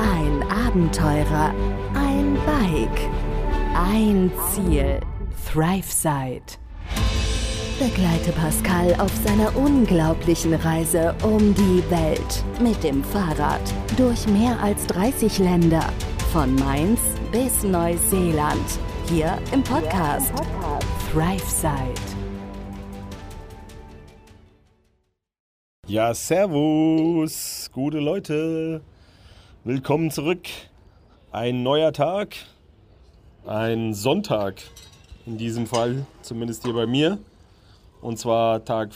Ein Abenteurer, ein Bike, ein Ziel, ThriveSide. Begleite Pascal auf seiner unglaublichen Reise um die Welt mit dem Fahrrad durch mehr als 30 Länder, von Mainz bis Neuseeland, hier im Podcast ThriveSide. Ja, servus, gute Leute, willkommen zurück. Ein neuer Tag, ein Sonntag in diesem Fall, zumindest hier bei mir. Und zwar Tag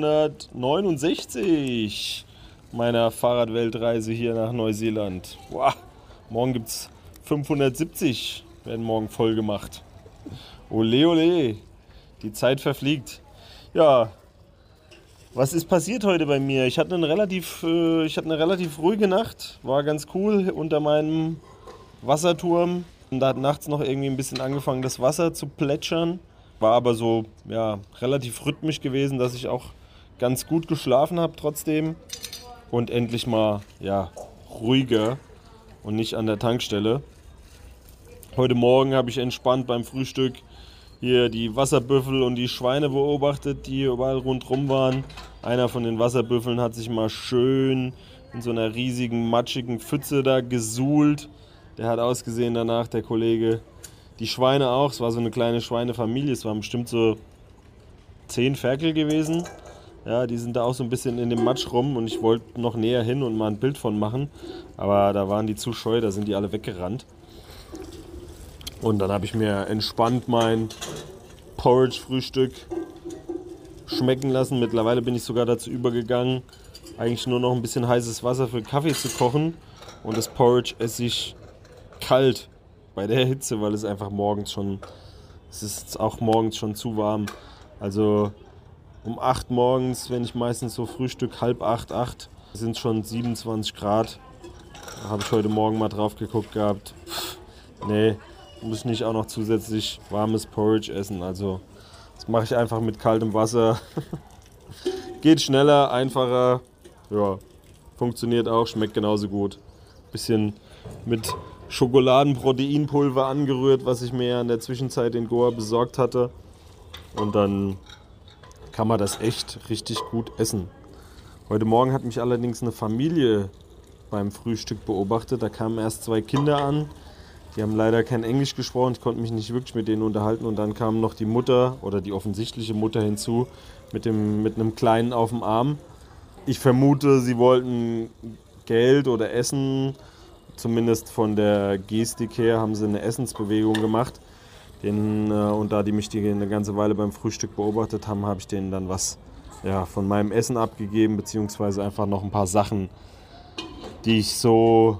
569 meiner Fahrradweltreise hier nach Neuseeland. Wow, morgen gibt es 570, werden morgen voll gemacht. Ole, ole, die Zeit verfliegt. Ja, was ist passiert heute bei mir? Ich hatte eine relativ ruhige Nacht, war ganz cool unter meinem Wasserturm. Und da hat nachts noch irgendwie ein bisschen angefangen, das Wasser zu plätschern. War aber so, ja, relativ rhythmisch gewesen, dass ich auch ganz gut geschlafen habe trotzdem. Und endlich mal, ja, ruhiger und nicht an der Tankstelle. Heute Morgen habe ich entspannt beim Frühstück hier die Wasserbüffel und die Schweine beobachtet, die überall rundherum waren. Einer von den Wasserbüffeln hat sich mal schön in so einer riesigen, matschigen Pfütze da gesuhlt. Der hat ausgesehen danach, der Kollege. Die Schweine auch, es war so eine kleine Schweinefamilie, es waren bestimmt so 10 Ferkel gewesen. Ja, die sind da auch so ein bisschen in dem Matsch rum und ich wollte noch näher hin und mal ein Bild von machen. Aber da waren die zu scheu, da sind die alle weggerannt. Und dann habe ich mir entspannt mein Porridge-Frühstück schmecken lassen. Mittlerweile bin ich sogar dazu übergegangen, eigentlich nur noch ein bisschen heißes Wasser für Kaffee zu kochen. Und das Porridge esse ich kalt bei der Hitze, weil es einfach es ist auch morgens schon zu warm. Also um 8 morgens, wenn ich meistens so Frühstück, 7:30, sind es schon 27 Grad. Da habe ich heute Morgen mal drauf geguckt gehabt. Nee, muss ich nicht auch noch zusätzlich warmes Porridge essen. Also das mache ich einfach mit kaltem Wasser. Geht schneller, einfacher. Ja, funktioniert auch, schmeckt genauso gut. Bisschen mit Schokoladenproteinpulver angerührt, was ich mir ja in der Zwischenzeit in Goa besorgt hatte. Und dann kann man das echt richtig gut essen. Heute Morgen hat mich allerdings eine Familie beim Frühstück beobachtet. Da kamen erst 2 Kinder an. Die haben leider kein Englisch gesprochen. Ich konnte mich nicht wirklich mit denen unterhalten. Und dann kam noch die Mutter oder die offensichtliche Mutter hinzu mit einem Kleinen auf dem Arm. Ich vermute, sie wollten Geld oder Essen. Zumindest von der Gestik her haben sie eine Essensbewegung gemacht. Und da die mich eine ganze Weile beim Frühstück beobachtet haben, habe ich denen dann was von meinem Essen abgegeben, beziehungsweise einfach noch ein paar Sachen, die ich so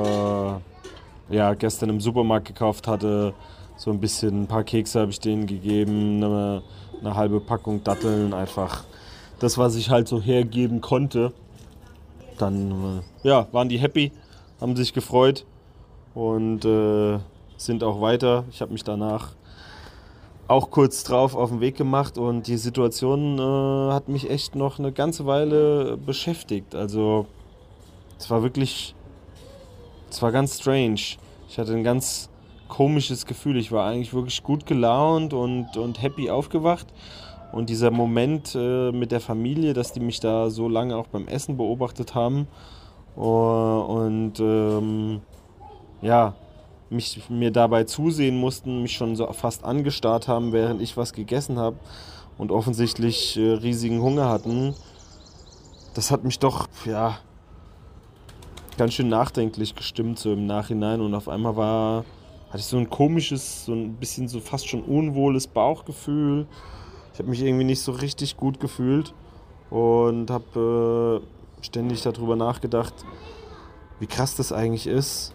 gestern im Supermarkt gekauft hatte. So ein paar Kekse habe ich denen gegeben, eine halbe Packung Datteln, einfach das, was ich halt so hergeben konnte. Dann waren die happy, haben sich gefreut und sind auch weiter. Ich habe mich danach auch kurz drauf auf den Weg gemacht und die Situation hat mich echt noch eine ganze Weile beschäftigt. Also es war ganz strange. Ich hatte ein ganz komisches Gefühl. Ich war eigentlich wirklich gut gelaunt und happy aufgewacht. Und dieser Moment mit der Familie, dass die mich da so lange auch beim Essen beobachtet haben mir dabei zusehen mussten, mich schon so fast angestarrt haben, während ich was gegessen habe und offensichtlich riesigen Hunger hatten. Das hat mich doch, ganz schön nachdenklich gestimmt, so im Nachhinein. Und auf einmal hatte ich so ein komisches, so ein bisschen so fast schon unwohles Bauchgefühl. Ich habe mich irgendwie nicht so richtig gut gefühlt und habe ständig darüber nachgedacht, wie krass das eigentlich ist,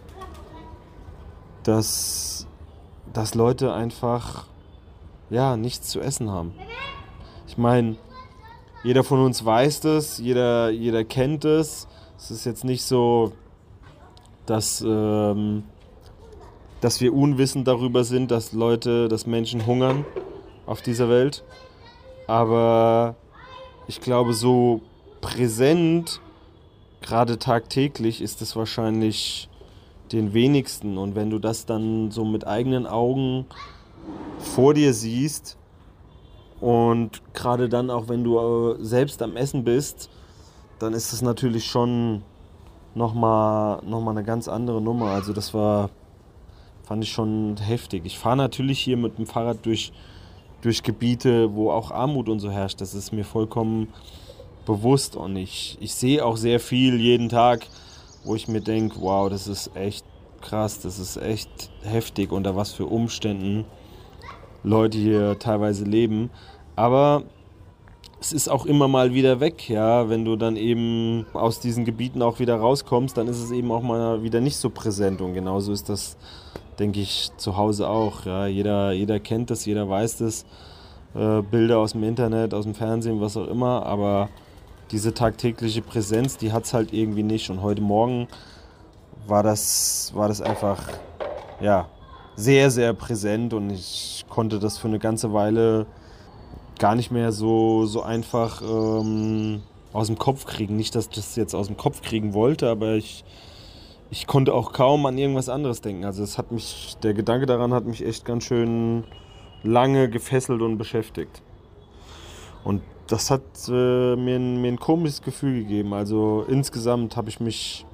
dass Leute einfach nichts zu essen haben. Ich meine, jeder von uns weiß das, jeder kennt es. Es ist jetzt nicht so, dass wir unwissend darüber sind, dass Menschen hungern auf dieser Welt. Aber ich glaube, so präsent, gerade tagtäglich, ist es wahrscheinlich den wenigsten. Und wenn du das dann so mit eigenen Augen vor dir siehst und gerade dann auch, wenn du selbst am Essen bist, dann ist es natürlich schon nochmal eine ganz andere Nummer. Also das fand ich schon heftig. Ich fahre natürlich hier mit dem Fahrrad durch Gebiete, wo auch Armut und so herrscht. Das ist mir vollkommen bewusst. Und ich sehe auch sehr viel jeden Tag, wo ich mir denke, wow, das ist echt krass, das ist echt heftig, unter was für Umständen Leute hier teilweise leben. Aber es ist auch immer mal wieder weg, ja. Wenn du dann eben aus diesen Gebieten auch wieder rauskommst, dann ist es eben auch mal wieder nicht so präsent. Und genauso ist das, denke ich, zu Hause auch. Ja. Jeder kennt das, jeder weiß das. Bilder aus dem Internet, aus dem Fernsehen, was auch immer. Aber diese tagtägliche Präsenz, die hat es halt irgendwie nicht. Und heute Morgen war das einfach, ja, sehr, sehr präsent. Und ich konnte das für eine ganze Weile gar nicht mehr so einfach aus dem Kopf kriegen. Nicht, dass ich das jetzt aus dem Kopf kriegen wollte, aber ich konnte auch kaum an irgendwas anderes denken. Also der Gedanke daran hat mich echt ganz schön lange gefesselt und beschäftigt. Und das hat mir ein komisches Gefühl gegeben. Also insgesamt habe ich mich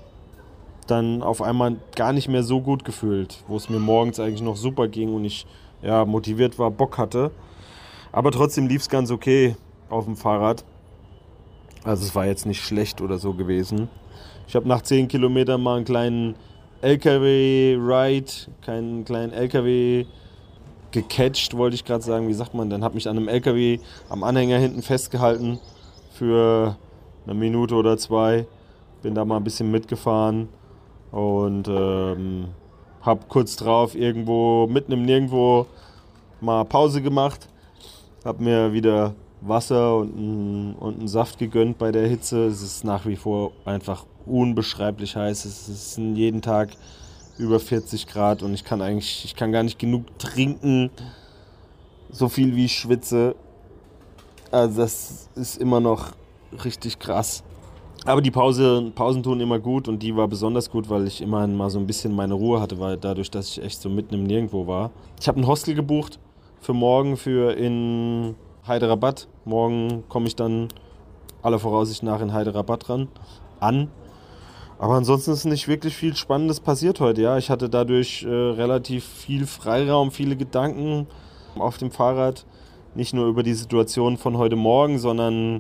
dann auf einmal gar nicht mehr so gut gefühlt, wo es mir morgens eigentlich noch super ging und ich motiviert war, Bock hatte. Aber trotzdem lief es ganz okay auf dem Fahrrad. Also es war jetzt nicht schlecht oder so gewesen. Ich habe nach 10 Kilometern mal einen kleinen LKW-Ride, keinen kleinen LKW gecatcht, wollte ich gerade sagen. Wie sagt man denn? Habe mich an einem LKW am Anhänger hinten festgehalten für eine Minute oder 2. Bin da mal ein bisschen mitgefahren und habe kurz drauf mitten im Nirgendwo mal Pause gemacht. Habe mir wieder Wasser und einen Saft gegönnt bei der Hitze. Es ist nach wie vor einfach unbeschreiblich heiß. Es ist jeden Tag über 40 Grad und ich kann gar nicht genug trinken, so viel wie ich schwitze. Also das ist immer noch richtig krass. Aber die Pausen tun immer gut und die war besonders gut, weil ich immerhin mal so ein bisschen meine Ruhe hatte, weil dadurch, dass ich echt so mitten im Nirgendwo war. Ich habe ein Hostel gebucht für morgen in Hyderabad. Morgen komme ich dann aller Voraussicht nach in Hyderabad an. Aber ansonsten ist nicht wirklich viel Spannendes passiert heute. Ja, ich hatte dadurch relativ viel Freiraum, viele Gedanken auf dem Fahrrad. Nicht nur über die Situation von heute Morgen, sondern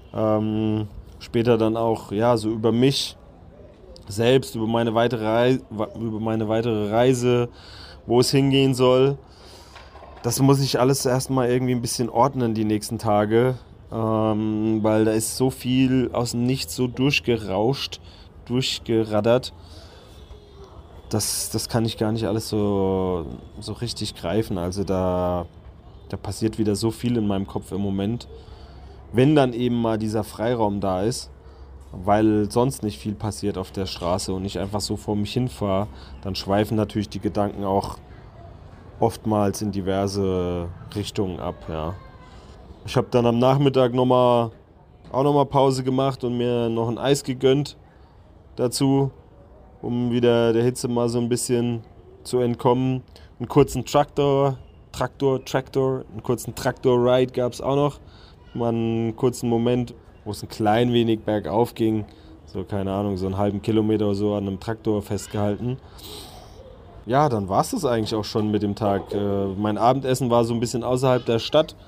später dann auch so über mich selbst, über meine weitere Reise, wo es hingehen soll. Das muss ich alles erstmal irgendwie ein bisschen ordnen die nächsten Tage, weil da ist so viel aus dem Nichts so durchgeraddert. Das kann ich gar nicht alles so richtig greifen. Also da passiert wieder so viel in meinem Kopf im Moment. Wenn dann eben mal dieser Freiraum da ist, weil sonst nicht viel passiert auf der Straße und ich einfach so vor mich hinfahre, dann schweifen natürlich die Gedanken auch oftmals in diverse Richtungen ab. Ja. Ich habe dann am Nachmittag auch nochmal Pause gemacht und mir noch ein Eis gegönnt dazu, um wieder der Hitze mal so ein bisschen zu entkommen. Einen kurzen Traktor, einen kurzen Traktor-Ride gab es auch noch. Mal einen kurzen Moment, wo es ein klein wenig bergauf ging. So, keine Ahnung, so einen halben Kilometer oder so an einem Traktor festgehalten. Ja, dann war es das eigentlich auch schon mit dem Tag. Mein Abendessen war so ein bisschen außerhalb der Stadt,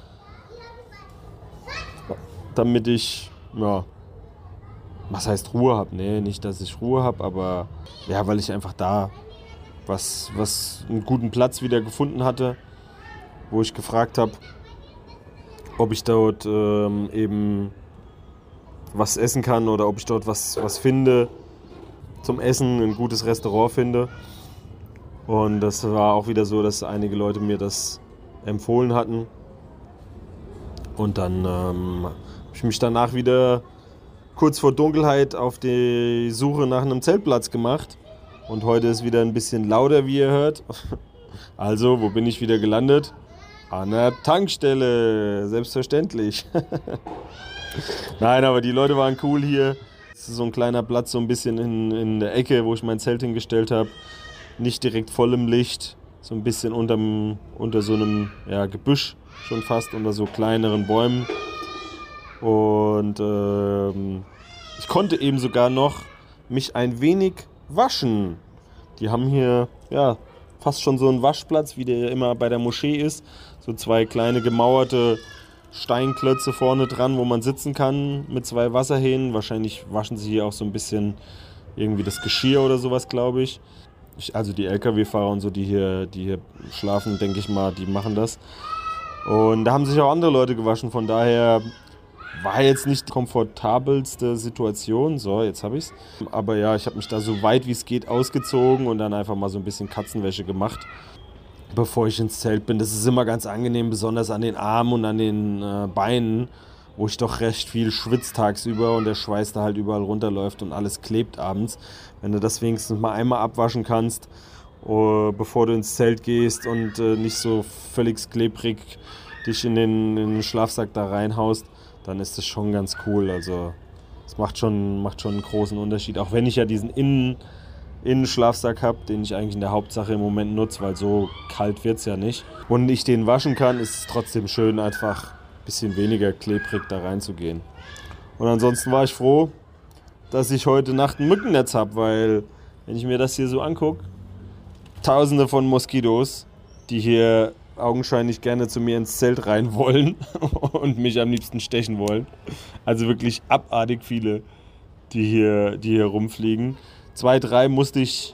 damit ich, was heißt Ruhe habe? Nee, nicht, dass ich Ruhe habe, aber weil ich einfach da einen guten Platz wieder gefunden hatte, wo ich gefragt habe, ob ich dort eben was essen kann oder ob ich dort was finde zum Essen, ein gutes Restaurant finde. Und das war auch wieder so, dass einige Leute mir das empfohlen hatten. Und dann habe ich mich danach wieder kurz vor Dunkelheit auf die Suche nach einem Zeltplatz gemacht. Und heute ist wieder ein bisschen lauter, wie ihr hört. Also, wo bin ich wieder gelandet? An der Tankstelle, selbstverständlich. Nein, aber die Leute waren cool hier. Das ist so ein kleiner Platz, so ein bisschen in der Ecke, wo ich mein Zelt hingestellt habe. Nicht direkt voll im Licht, so ein bisschen unter so einem Gebüsch, schon fast unter so kleineren Bäumen. Und ich konnte eben sogar noch mich ein wenig waschen. Die haben hier fast schon so einen Waschplatz, wie der immer bei der Moschee ist. So 2 kleine gemauerte Steinklötze vorne dran, wo man sitzen kann mit 2 Wasserhähnen. Wahrscheinlich waschen sie hier auch so ein bisschen irgendwie das Geschirr oder sowas, glaube ich. Also die LKW-Fahrer und so, die hier schlafen, denke ich mal, die machen das. Und da haben sich auch andere Leute gewaschen, von daher war jetzt nicht die komfortabelste Situation. So, jetzt habe ich's. Aber ja, ich habe mich da so weit wie es geht ausgezogen und dann einfach mal so ein bisschen Katzenwäsche gemacht, bevor ich ins Zelt bin. Das ist immer ganz angenehm, besonders an den Armen und an den Beinen, wo ich doch recht viel schwitze tagsüber und der Schweiß da halt überall runterläuft und alles klebt abends. Wenn du das wenigstens mal einmal abwaschen kannst, bevor du ins Zelt gehst und nicht so völlig klebrig dich in den Schlafsack da reinhaust, dann ist das schon ganz cool. Also es macht schon einen großen Unterschied. Auch wenn ich ja diesen Innenschlafsack habe, den ich eigentlich in der Hauptsache im Moment nutze, weil so kalt wird es ja nicht. Und ich den waschen kann, ist es trotzdem schön, einfach ein bisschen weniger klebrig da reinzugehen. Und ansonsten war ich froh, dass ich heute Nacht ein Mückennetz habe, weil, wenn ich mir das hier so angucke, Tausende von Moskitos, die hier augenscheinlich gerne zu mir ins Zelt rein wollen und mich am liebsten stechen wollen. Also wirklich abartig viele, die hier rumfliegen. 2, 3 musste ich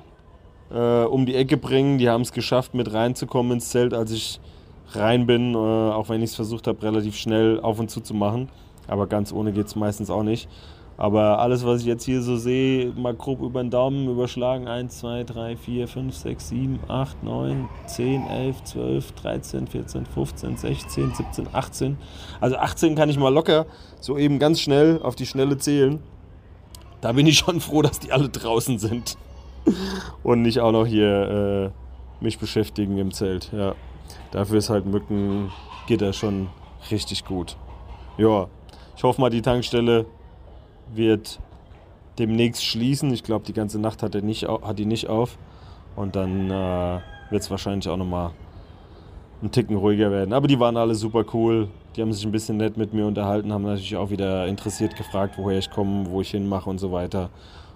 um die Ecke bringen. Die haben es geschafft, mit reinzukommen ins Zelt, als ich rein bin. Auch wenn ich es versucht habe, relativ schnell auf und zu machen. Aber ganz ohne geht es meistens auch nicht. Aber alles, was ich jetzt hier so sehe, mal grob über den Daumen überschlagen. 1, 2, 3, 4, 5, 6, 7, 8, 9, 10, 11, 12, 13, 14, 15, 16, 17, 18. Also 18 kann ich mal locker so eben ganz schnell auf die Schnelle zählen. Da bin ich schon froh, dass die alle draußen sind. Und nicht auch noch hier mich beschäftigen im Zelt. Ja, dafür ist halt Mückengitter schon richtig gut. Ja, ich hoffe mal, die Tankstelle wird demnächst schließen. Ich glaube, die ganze Nacht hat die nicht auf. Und dann wird es wahrscheinlich auch nochmal einen Ticken ruhiger werden. Aber die waren alle super cool. Die haben sich ein bisschen nett mit mir unterhalten, haben natürlich auch wieder interessiert gefragt, woher ich komme, wo ich hinmache und so weiter.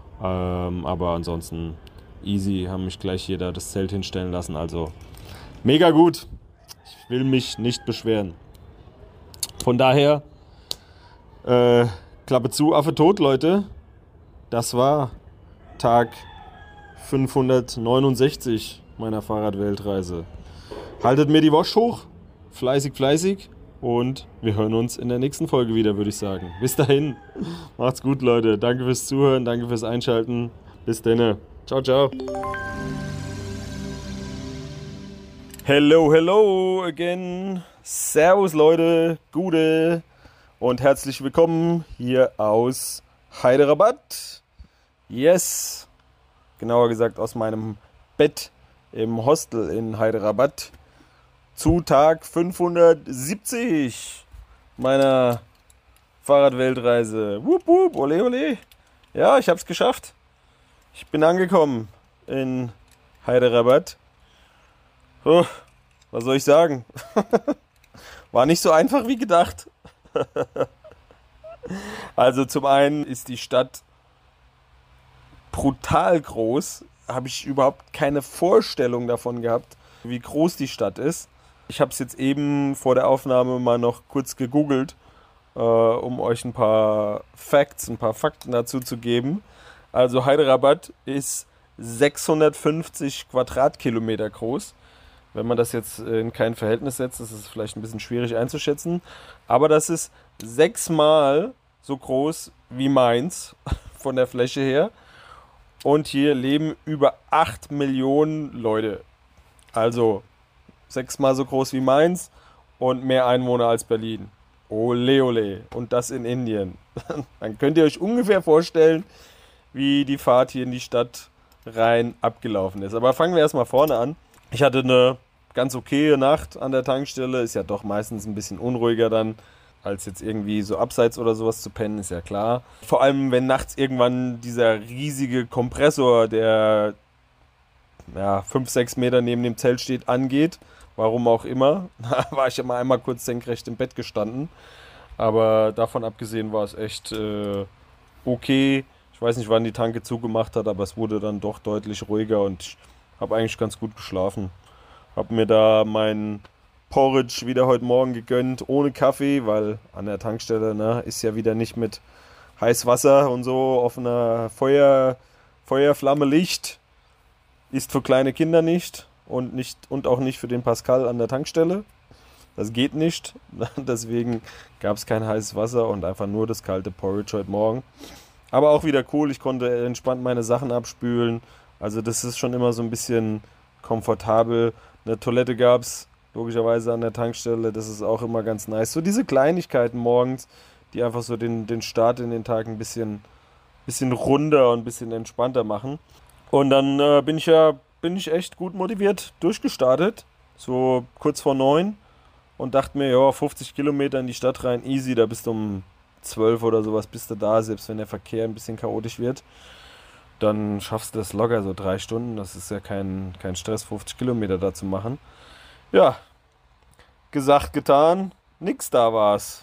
Aber ansonsten easy, haben mich gleich hier da das Zelt hinstellen lassen. Also mega gut. Ich will mich nicht beschweren. Von daher Klappe zu, Affe tot, Leute. Das war Tag 569 meiner Fahrradweltreise. Haltet mir die Wosch hoch, fleißig und wir hören uns in der nächsten Folge wieder, würde ich sagen. Bis dahin, macht's gut, Leute. Danke fürs Zuhören, danke fürs Einschalten. Bis denne. Ciao, ciao. Hello again. Servus, Leute. Gute. Und herzlich willkommen hier aus Hyderabad. Yes, genauer gesagt aus meinem Bett im Hostel in Hyderabad zu Tag 570 meiner Fahrradweltreise. Wupp, wupp, ole, ole. Ja, ich hab's geschafft. Ich bin angekommen in Hyderabad. Oh, was soll ich sagen? War nicht so einfach wie gedacht. Also zum einen ist die Stadt brutal groß. Habe ich überhaupt keine Vorstellung davon gehabt, wie groß die Stadt ist. Ich habe es jetzt eben vor der Aufnahme mal noch kurz gegoogelt, um euch ein paar Fakten dazu zu geben. Also Hyderabad ist 650 Quadratkilometer groß. Wenn man das jetzt in kein Verhältnis setzt, ist es vielleicht ein bisschen schwierig einzuschätzen. Aber das ist 6-mal so groß wie Mainz von der Fläche her. Und hier leben über 8 Millionen Leute. Also 6-mal so groß wie Mainz und mehr Einwohner als Berlin. Ole, ole. Und das in Indien. Dann könnt ihr euch ungefähr vorstellen, wie die Fahrt hier in die Stadt rein abgelaufen ist. Aber fangen wir erstmal vorne an. Ich hatte eine ganz okaye Nacht an der Tankstelle. Ist ja doch meistens ein bisschen unruhiger dann als jetzt irgendwie so abseits oder sowas zu pennen, ist ja klar. Vor allem, wenn nachts irgendwann dieser riesige Kompressor, der 5, 6 Meter neben dem Zelt steht, angeht. Warum auch immer. Da war ich immer einmal kurz senkrecht im Bett gestanden. Aber davon abgesehen war es echt okay. Ich weiß nicht, wann die Tanke zugemacht hat, aber es wurde dann doch deutlich ruhiger und ich habe eigentlich ganz gut geschlafen. Habe mir da mein Porridge wieder heute Morgen gegönnt, ohne Kaffee, weil an der Tankstelle ist ja wieder nicht mit Heißwasser und so auf einer Feuerflamme Licht. Ist für kleine Kinder nicht und auch nicht für den Pascal an der Tankstelle. Das geht nicht. Deswegen gab es kein heißes Wasser und einfach nur das kalte Porridge heute Morgen. Aber auch wieder cool, ich konnte entspannt meine Sachen abspülen. Also das ist schon immer so ein bisschen komfortabel. Eine Toilette gab es logischerweise an der Tankstelle. Das ist auch immer ganz nice. So diese Kleinigkeiten morgens, die einfach so den Start in den Tag ein bisschen runder und ein bisschen entspannter machen. Und dann bin ich echt gut motiviert durchgestartet. So kurz vor 9. Und dachte mir, ja, 50 Kilometer in die Stadt rein, easy, da bist du um 12 oder sowas, bist du da, selbst wenn der Verkehr ein bisschen chaotisch wird. Dann schaffst du das locker, so 3 Stunden, das ist ja kein Stress, 50 Kilometer da zu machen. Ja, gesagt, getan, nix da war's.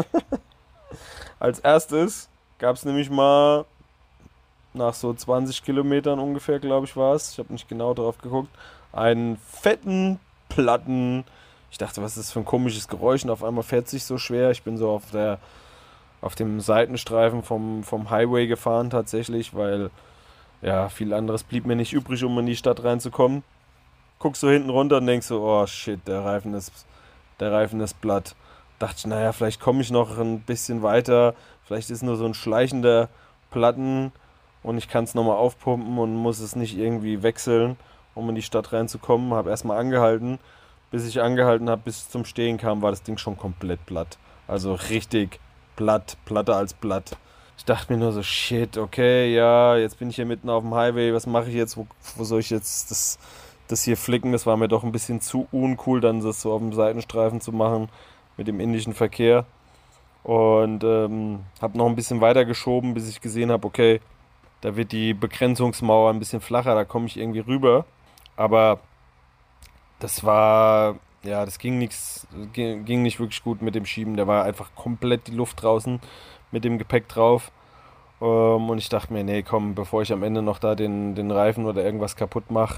Als erstes gab es nämlich mal nach so 20 Kilometern ungefähr, glaube ich, war es, ich habe nicht genau drauf geguckt, einen fetten Platten. Ich dachte, was ist das für ein komisches Geräusch? Und auf einmal fährt es sich so schwer. Ich bin so auf dem Seitenstreifen vom Highway gefahren tatsächlich, weil ja, viel anderes blieb mir nicht übrig, um in die Stadt reinzukommen. Guckst so hinten runter und denkst so, oh shit, der Reifen ist platt. Dachte ich, naja, vielleicht komme ich noch ein bisschen weiter. Vielleicht ist nur so ein schleichender Platten und ich kann es nochmal aufpumpen und muss es nicht irgendwie wechseln, um in die Stadt reinzukommen. Habe erstmal angehalten. Bis ich angehalten habe, bis es zum Stehen kam, war das Ding schon komplett platt. Also richtig platt, platter als platt. Ich dachte mir nur so, shit, okay, ja, jetzt bin ich hier mitten auf dem Highway, was mache ich jetzt? Wo soll ich jetzt das hier flicken? Das war mir doch ein bisschen zu uncool, dann das so auf dem Seitenstreifen zu machen mit dem indischen Verkehr. Und habe noch ein bisschen weiter geschoben, bis ich gesehen habe, okay, da wird die Begrenzungsmauer ein bisschen flacher, da komme ich irgendwie rüber. Aber das war, ja, das ging nicht wirklich gut mit dem Schieben. Da war einfach komplett die Luft draußen mit dem Gepäck drauf. Und ich dachte mir, nee, komm, bevor ich am Ende noch da den Reifen oder irgendwas kaputt mache,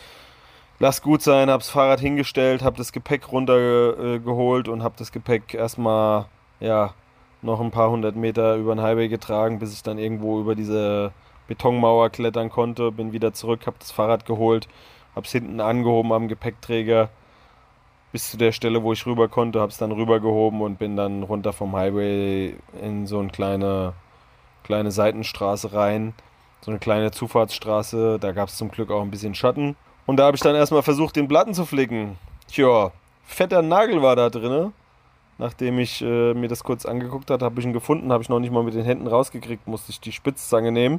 lass gut sein, hab's Fahrrad hingestellt, hab das Gepäck runtergeholt und hab das Gepäck erstmal, ja, noch ein paar 100 Meter über den Highway getragen, bis ich dann irgendwo über diese Betonmauer klettern konnte. Bin wieder zurück, hab das Fahrrad geholt. Hab's hinten angehoben am Gepäckträger bis zu der Stelle, wo ich rüber konnte, hab's dann rübergehoben und bin dann runter vom Highway in so eine kleine Seitenstraße rein, so eine kleine Zufahrtsstraße, da gab's zum Glück auch ein bisschen Schatten. Und da habe ich dann erstmal versucht, den Platten zu flicken. Tja, fetter Nagel war da drin. Nachdem ich mir das kurz angeguckt habe, habe ich ihn gefunden, habe ich noch nicht mal mit den Händen rausgekriegt, musste ich die Spitzzange nehmen.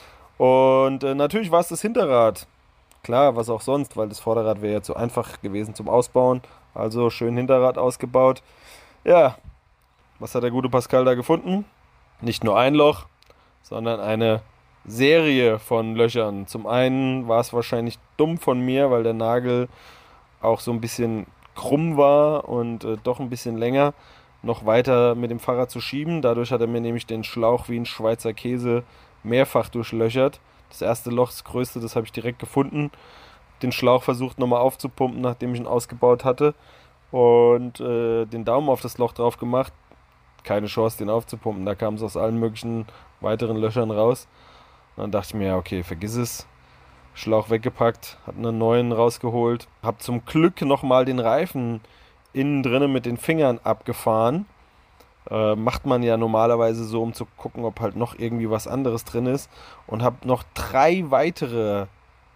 Und natürlich war es das Hinterrad. Klar, was auch sonst, weil das Vorderrad wäre ja zu einfach gewesen zum Ausbauen. Also schön Hinterrad ausgebaut. Ja, was hat der gute Pascal da gefunden? Nicht nur ein Loch, sondern eine Serie von Löchern. Zum einen war es wahrscheinlich dumm von mir, weil der Nagel auch so ein bisschen krumm war und doch ein bisschen länger, noch weiter mit dem Fahrrad zu schieben. Dadurch hat er mir nämlich den Schlauch wie ein Schweizer Käse mehrfach durchlöchert. Das erste Loch, das größte, das habe ich direkt gefunden. Den Schlauch versucht nochmal aufzupumpen, nachdem ich ihn ausgebaut hatte. Und den Daumen auf das Loch drauf gemacht. Keine Chance, den aufzupumpen. Da kam es aus allen möglichen weiteren Löchern raus. Und dann dachte ich mir, ja, okay, vergiss es. Schlauch weggepackt, hat einen neuen rausgeholt. Hab zum Glück nochmal den Reifen innen drinnen mit den Fingern abgefahren. Macht man ja normalerweise so, um zu gucken, ob halt noch irgendwie was anderes drin ist. Und hab noch 3 weitere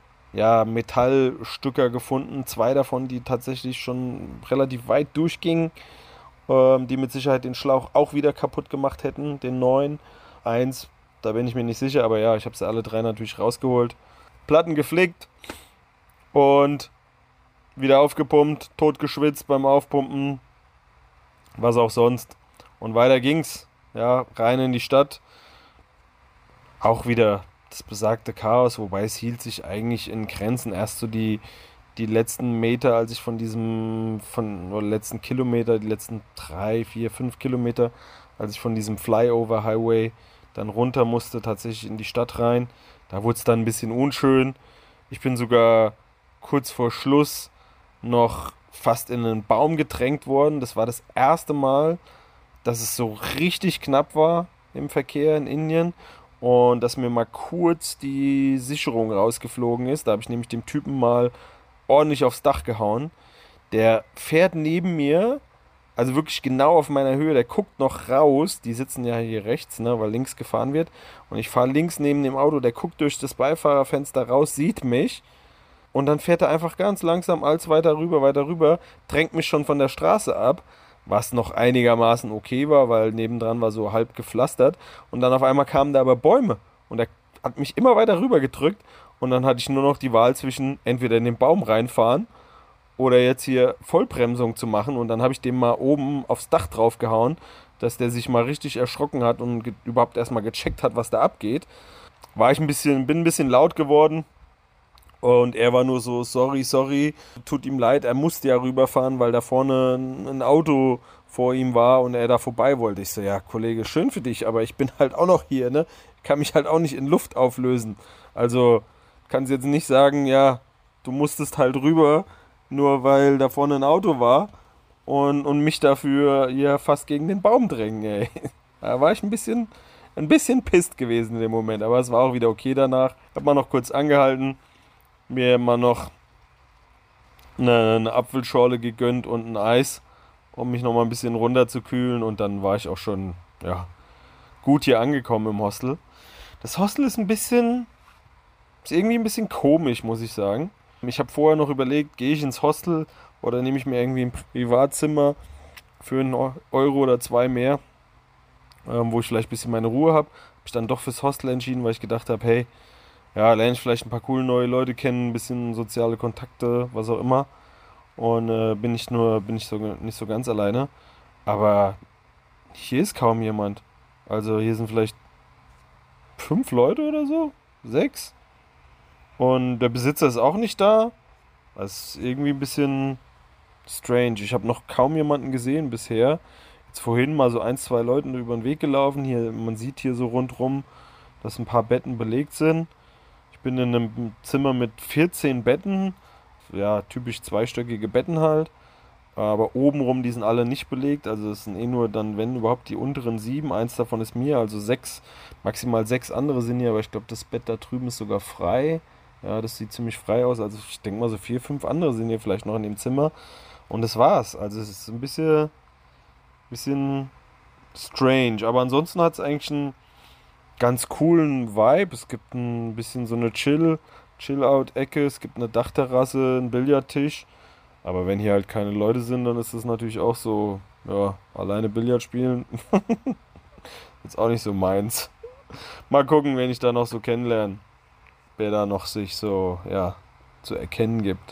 Metallstücker gefunden. 2 davon, die tatsächlich schon relativ weit durchgingen. Die mit Sicherheit den Schlauch auch wieder kaputt gemacht hätten, den neuen. 1, da bin ich mir nicht sicher, aber ja, ich habe sie alle 3 natürlich rausgeholt. Platten geflickt und wieder aufgepumpt, totgeschwitzt beim Aufpumpen, was auch sonst. Und weiter ging's. Ja, rein in die Stadt. Auch wieder das besagte Chaos, wobei es hielt sich eigentlich in Grenzen. Erst so die letzten Meter, als ich oder letzten Kilometer, die letzten 3, 4, 5 Kilometer, als ich von diesem Flyover-Highway dann runter musste, tatsächlich in die Stadt rein. Da wurde es dann ein bisschen unschön. Ich bin sogar kurz vor Schluss noch fast in einen Baum gedrängt worden. Das war das erste Mal, dass es so richtig knapp war im Verkehr in Indien und dass mir mal kurz die Sicherung rausgeflogen ist. Da habe ich nämlich dem Typen mal ordentlich aufs Dach gehauen. Der fährt neben mir, also wirklich genau auf meiner Höhe, der guckt noch raus. Die sitzen ja hier rechts, ne, weil links gefahren wird. Und ich fahre links neben dem Auto, der guckt durch das Beifahrerfenster raus, sieht mich. Und dann fährt er einfach ganz langsam als weiter rüber, drängt mich schon von der Straße ab, was noch einigermaßen okay war, weil nebendran war so halb gepflastert. Und dann auf einmal kamen da aber Bäume und er hat mich immer weiter rüber gedrückt. Und dann hatte ich nur noch die Wahl zwischen entweder in den Baum reinfahren oder jetzt hier Vollbremsung zu machen. Und dann habe ich dem mal oben aufs Dach draufgehauen, dass der sich mal richtig erschrocken hat und überhaupt erstmal gecheckt hat, was da abgeht. Bin ein bisschen laut geworden. Und er war nur so, sorry, tut ihm leid, er musste ja rüberfahren, weil da vorne ein Auto vor ihm war und er da vorbei wollte. Ich so, ja, Kollege, schön für dich, aber ich bin halt auch noch hier, ne? Ich kann mich halt auch nicht in Luft auflösen. Also, kannst jetzt nicht sagen, ja, du musstest halt rüber, nur weil da vorne ein Auto war und mich dafür hier fast gegen den Baum drängen, ey. Da war ich ein bisschen pisst gewesen in dem Moment, aber es war auch wieder okay danach. Hab mal noch kurz angehalten, mir immer noch eine Apfelschorle gegönnt und ein Eis, um mich noch mal ein bisschen runterzukühlen und dann war ich auch schon, ja, gut hier angekommen im Hostel. Das Hostel ist irgendwie ein bisschen komisch, muss ich sagen. Ich habe vorher noch überlegt, gehe ich ins Hostel oder nehme ich mir irgendwie ein Privatzimmer für einen Euro oder zwei mehr, wo ich vielleicht ein bisschen meine Ruhe habe. Habe ich dann doch fürs Hostel entschieden, weil ich gedacht habe, hey, ja, lerne ich vielleicht ein paar coole neue Leute kennen, ein bisschen soziale Kontakte, was auch immer. Und bin ich so, nicht so ganz alleine. Aber hier ist kaum jemand. Also hier sind vielleicht 5 Leute oder so, 6. Und der Besitzer ist auch nicht da. Das ist irgendwie ein bisschen strange. Ich habe noch kaum jemanden gesehen bisher. Jetzt vorhin mal so ein, zwei Leuten über den Weg gelaufen. Hier, man sieht hier so rundrum, dass ein paar Betten belegt sind. Ich bin in einem Zimmer mit 14 Betten. Ja, typisch zweistöckige Betten halt. Aber obenrum, die sind alle nicht belegt. Also es sind eh nur dann, wenn überhaupt, die unteren 7. Eins davon ist mir, also 6, maximal 6 andere sind hier. Aber ich glaube, das Bett da drüben ist sogar frei. Ja, das sieht ziemlich frei aus. Also ich denke mal, so 4, 5 andere sind hier vielleicht noch in dem Zimmer. Und das war's. Also es ist ein bisschen strange. Aber ansonsten hat es eigentlich einen ganz coolen Vibe. Es gibt ein bisschen so eine Chill-Out-Ecke. Es gibt eine Dachterrasse, einen Billardtisch. Aber wenn hier halt keine Leute sind, dann ist es natürlich auch so, ja, alleine Billard spielen. Jetzt auch nicht so meins. Mal gucken, wen ich da noch so kennenlerne. Wer da noch sich so, ja, zu erkennen gibt.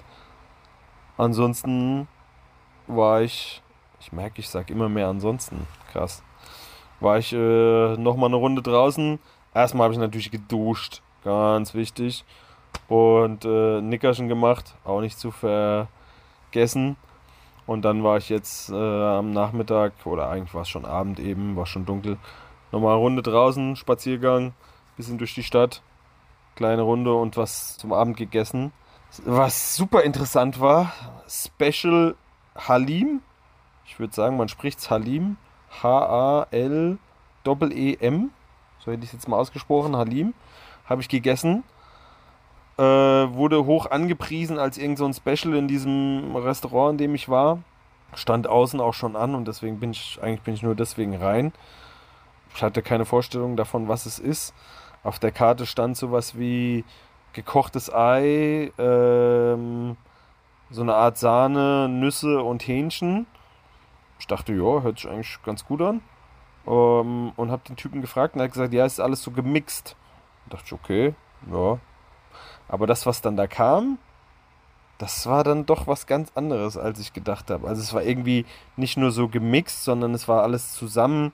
Ansonsten war ich merke, ich sag immer mehr ansonsten. Krass. War ich nochmal eine Runde draußen. Erstmal habe ich natürlich geduscht. Ganz wichtig. Und Nickerchen gemacht. Auch nicht zu vergessen. Und dann war ich jetzt am Nachmittag, oder eigentlich war es schon Abend eben, war schon dunkel, nochmal eine Runde draußen, Spaziergang, bisschen durch die Stadt, kleine Runde und was zum Abend gegessen. Was super interessant war, Special Halim. Ich würde sagen, man spricht's Halim. H-A-L-E-E-M. So hätte ich es jetzt mal ausgesprochen. Halim. Habe ich gegessen. Wurde hoch angepriesen als irgend so ein Special in diesem Restaurant, in dem ich war. Stand außen auch schon an und deswegen bin ich nur deswegen rein. Ich hatte keine Vorstellung davon, was es ist. Auf der Karte stand sowas wie gekochtes Ei, so eine Art Sahne, Nüsse und Hähnchen. Ich dachte, ja, hört sich eigentlich ganz gut an. Und habe den Typen gefragt und er hat gesagt, ja, ist alles so gemixt. Da dachte ich, okay, ja. Aber das, was dann da kam, das war dann doch was ganz anderes, als ich gedacht habe. Also es war irgendwie nicht nur so gemixt, sondern es war alles zusammen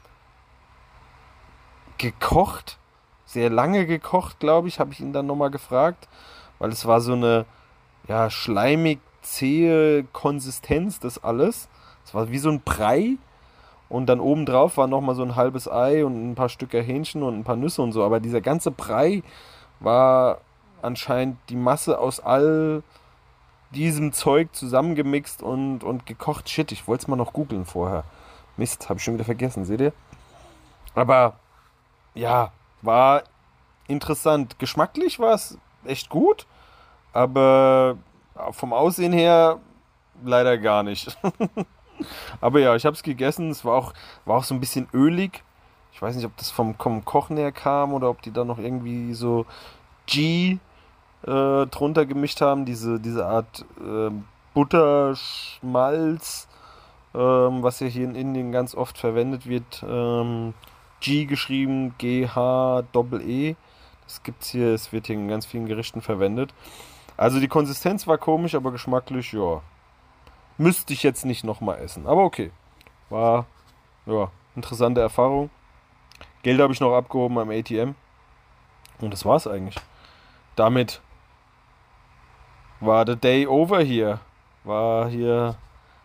gekocht. Sehr lange gekocht, glaube ich, habe ich ihn dann nochmal gefragt, weil es war so eine, ja, schleimig zähe Konsistenz, das alles. Es war wie so ein Brei und dann obendrauf war nochmal so ein halbes Ei und ein paar Stücke Hähnchen und ein paar Nüsse und so. Aber dieser ganze Brei war anscheinend die Masse aus all diesem Zeug zusammengemixt und gekocht. Shit, ich wollte es mal noch googeln vorher. Mist, habe ich schon wieder vergessen, seht ihr? Aber ja, war interessant. Geschmacklich war es echt gut, aber vom Aussehen her leider gar nicht. Aber ja, ich habe es gegessen. Es war auch so ein bisschen ölig. Ich weiß nicht, ob das vom Kochen her kam oder ob die da noch irgendwie so Ghee drunter gemischt haben. Diese Art Butterschmalz, was ja hier in Indien ganz oft verwendet wird. Ghee geschrieben, G-H-E-E. Das gibt's hier, es wird hier in ganz vielen Gerichten verwendet. Also die Konsistenz war komisch, aber geschmacklich, ja. Müsste ich jetzt nicht nochmal essen. Aber okay. War, ja, interessante Erfahrung. Geld habe ich noch abgehoben am ATM. Und das war's eigentlich. Damit war der Day over hier. War hier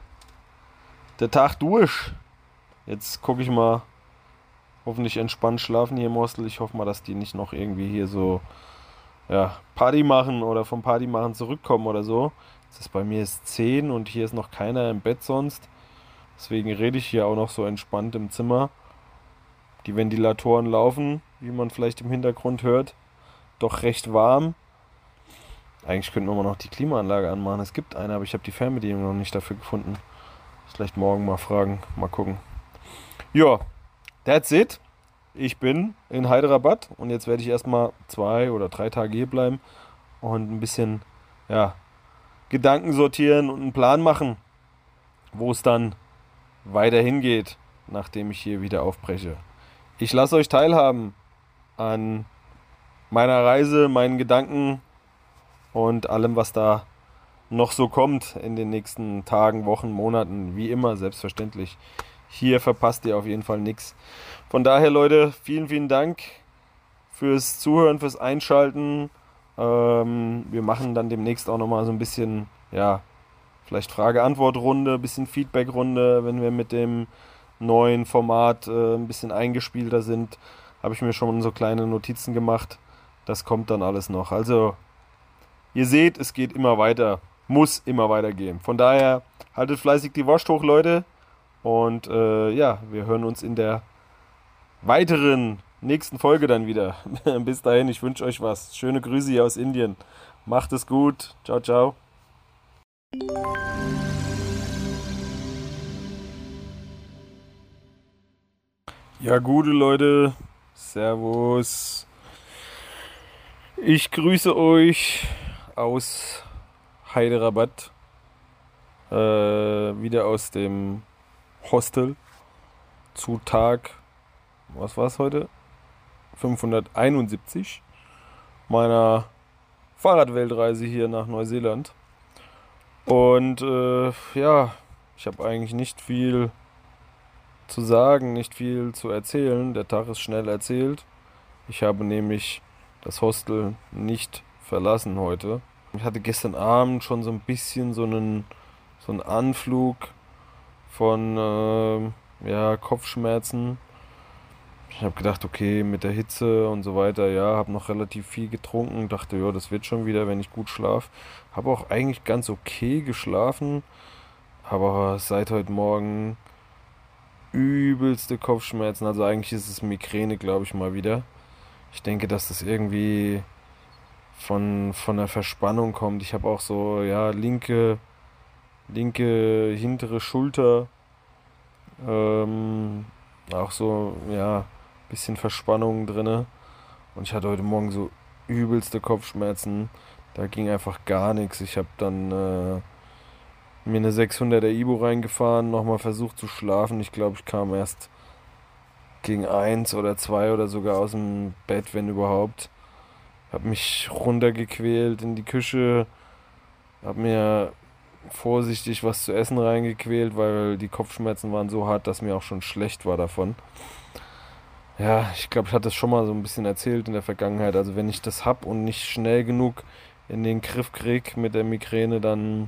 der Tag durch. Jetzt gucke ich mal. Hoffentlich entspannt schlafen hier im Hostel. Ich hoffe mal, dass die nicht noch irgendwie hier so, ja, Party machen oder vom Party machen zurückkommen oder so. Das ist bei mir ist 10 und hier ist noch keiner im Bett sonst. Deswegen rede ich hier auch noch so entspannt im Zimmer. Die Ventilatoren laufen, wie man vielleicht im Hintergrund hört. Doch recht warm. Eigentlich könnten wir mal noch die Klimaanlage anmachen. Es gibt eine, aber ich habe die Fernbedienung noch nicht dafür gefunden. Vielleicht morgen mal fragen. Mal gucken. Ja, that's it. Ich bin in Hyderabad und jetzt werde ich erstmal 2 oder 3 Tage hier bleiben und ein bisschen, ja, Gedanken sortieren und einen Plan machen, wo es dann weiter hingeht, nachdem ich hier wieder aufbreche. Ich lasse euch teilhaben an meiner Reise, meinen Gedanken und allem, was da noch so kommt in den nächsten Tagen, Wochen, Monaten. Wie immer, selbstverständlich. Hier verpasst ihr auf jeden Fall nichts. Von daher, Leute, vielen, vielen Dank fürs Zuhören, fürs Einschalten. Wir machen dann demnächst auch nochmal so ein bisschen, ja, vielleicht Frage-Antwort-Runde, ein bisschen Feedback-Runde, wenn wir mit dem neuen Format ein bisschen eingespielter sind. Habe ich mir schon so kleine Notizen gemacht. Das kommt dann alles noch. Also, ihr seht, es geht immer weiter. Muss immer weitergehen. Von daher, haltet fleißig die Wurst hoch, Leute. Und ja, wir hören uns in der weiteren nächsten Folge dann wieder. Bis dahin, ich wünsche euch was. Schöne Grüße hier aus Indien. Macht es gut. Ciao, ciao. Ja, gute Leute. Servus. Ich grüße euch aus Hyderabad. Wieder aus dem Hostel zu Tag, was war es heute? 571 meiner Fahrradweltreise hier nach Neuseeland. Und ja, ich habe eigentlich nicht viel zu sagen, nicht viel zu erzählen. Der Tag ist schnell erzählt. Ich habe nämlich das Hostel nicht verlassen heute. Ich hatte gestern Abend schon so ein bisschen so einen Anflug von ja, Kopfschmerzen. Ich habe gedacht, okay, mit der Hitze und so weiter, ja, habe noch relativ viel getrunken, dachte, ja, das wird schon wieder, wenn ich gut schlafe. Habe auch eigentlich ganz okay geschlafen, aber seit heute Morgen übelste Kopfschmerzen. Also eigentlich ist es Migräne, glaube ich, mal wieder. Ich denke, dass das irgendwie von der Verspannung kommt. Ich habe auch so, ja, linke hintere Schulter, auch so, ja, bisschen Verspannung drinne. Und ich hatte heute Morgen so übelste Kopfschmerzen. Da ging einfach gar nichts. Ich habe dann mir eine 600er Ibu reingefahren, nochmal versucht zu schlafen. Ich glaube, ich kam erst gegen 1 oder 2 oder sogar aus dem Bett, wenn überhaupt. Habe mich runtergequält in die Küche, Habe mir vorsichtig was zu essen reingequält, weil die Kopfschmerzen waren so hart, dass mir auch schon schlecht war davon. Ja, ich glaube, ich hatte es schon mal so ein bisschen erzählt in der Vergangenheit. Also wenn ich das hab und nicht schnell genug in den Griff krieg mit der Migräne,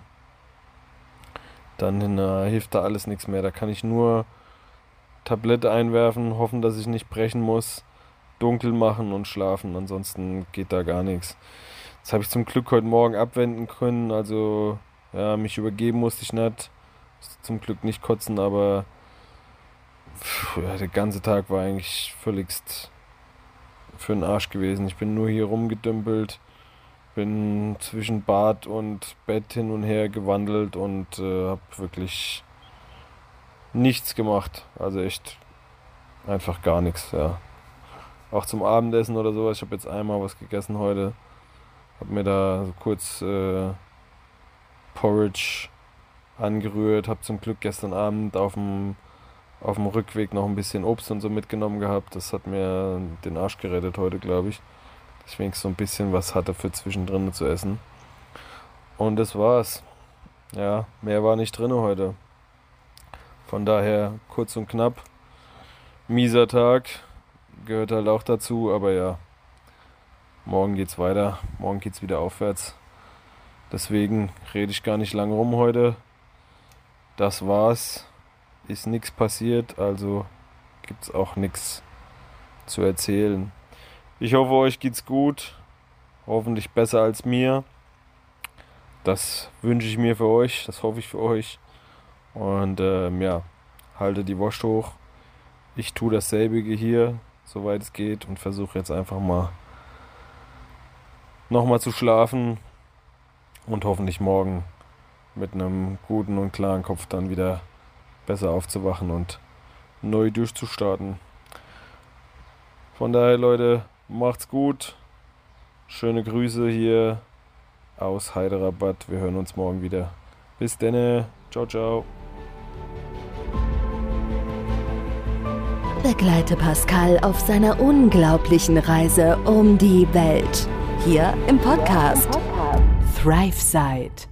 dann hilft da alles nichts mehr. Da kann ich nur Tablette einwerfen, hoffen, dass ich nicht brechen muss, dunkel machen und schlafen. Ansonsten geht da gar nichts. Das habe ich zum Glück heute Morgen abwenden können. Also ja, mich übergeben musste ich nicht. Musste zum Glück nicht kotzen, aber ja, der ganze Tag war eigentlich völligst für den Arsch gewesen. Ich bin nur hier rumgedümpelt, bin zwischen Bad und Bett hin und her gewandelt und habe wirklich nichts gemacht. Also echt einfach gar nichts, ja. Auch zum Abendessen oder sowas. Ich habe jetzt einmal was gegessen heute. Habe mir da so kurz Porridge angerührt. Habe zum Glück gestern Abend auf dem Rückweg noch ein bisschen Obst und so mitgenommen gehabt. Das hat mir den Arsch gerettet heute, glaube ich. Deswegen so ein bisschen was hatte für zwischendrin zu essen. Und das war's. Ja, mehr war nicht drin heute. Von daher kurz und knapp. Mieser Tag. Gehört halt auch dazu, aber ja. Morgen geht's weiter. Morgen geht's wieder aufwärts. Deswegen rede ich gar nicht lange rum heute. Das war's. Ist nichts passiert, also gibt's auch nichts zu erzählen. Ich hoffe, euch geht's gut. Hoffentlich besser als mir. Das wünsche ich mir für euch, das hoffe ich für euch. Und ja, halte die Wurst hoch. Ich tue dasselbige hier, soweit es geht, und versuche jetzt einfach mal nochmal zu schlafen und hoffentlich morgen mit einem guten und klaren Kopf dann wieder besser aufzuwachen und neu durchzustarten. Von daher, Leute, macht's gut. Schöne Grüße hier aus Hyderabad. Wir hören uns morgen wieder. Bis denne. Ciao, ciao. Begleite Pascal auf seiner unglaublichen Reise um die Welt. Hier im Podcast ThriveSide.